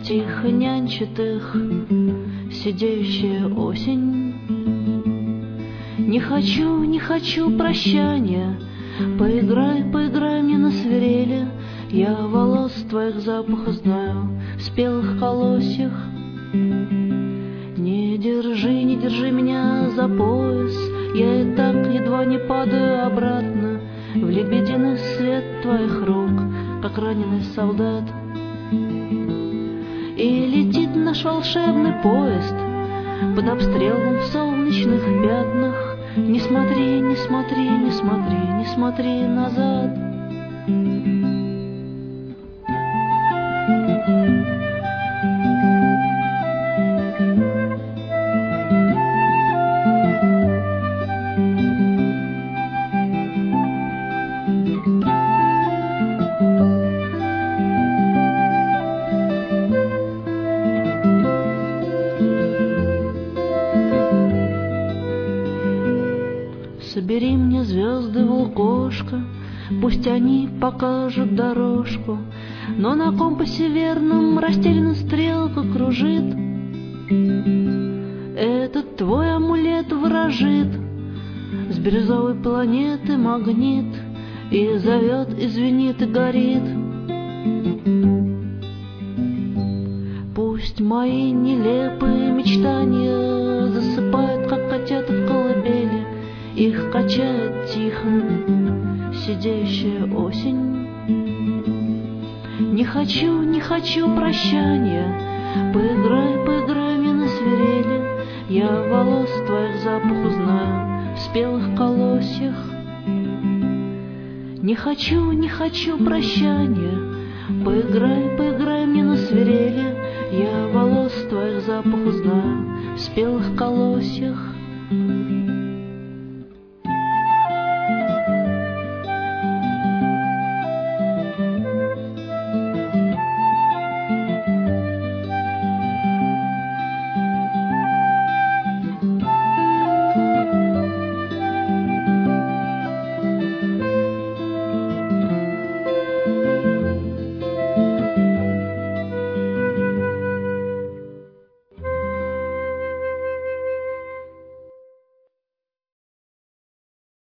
Тихо нянчит их сидящая осень. Не хочу, не хочу прощания, поиграй, поиграй мне на свирели. Я волос твоих запаха знаю в спелых колосьях. Не держи меня за пояс, я и так едва не падаю обратно в лебединый свет твоих рук, как раненый солдат. И летит наш волшебный поезд под обстрелом в солнечных пятнах. Не смотри, не смотри, не смотри, не смотри назад. Собери мне звезды в лукошко, пусть они покажут дорожку, но на компасе верном растерянно стрелка кружит. Этот твой амулет ворожит с бирюзовой планеты магнит и зовет, и звенит, и горит. Пусть мои нелепые мечтания засыпают, как котята в колыбели. Их качает тихо сидящая осень. Не хочу, не хочу прощания, поиграй, поиграй мне на свирели. Я волос твоих запах узнаю в спелых колосьях. Не хочу, не хочу прощания, поиграй, поиграй мне на свирели. Я волос твоих запах узнаю в спелых колосьях.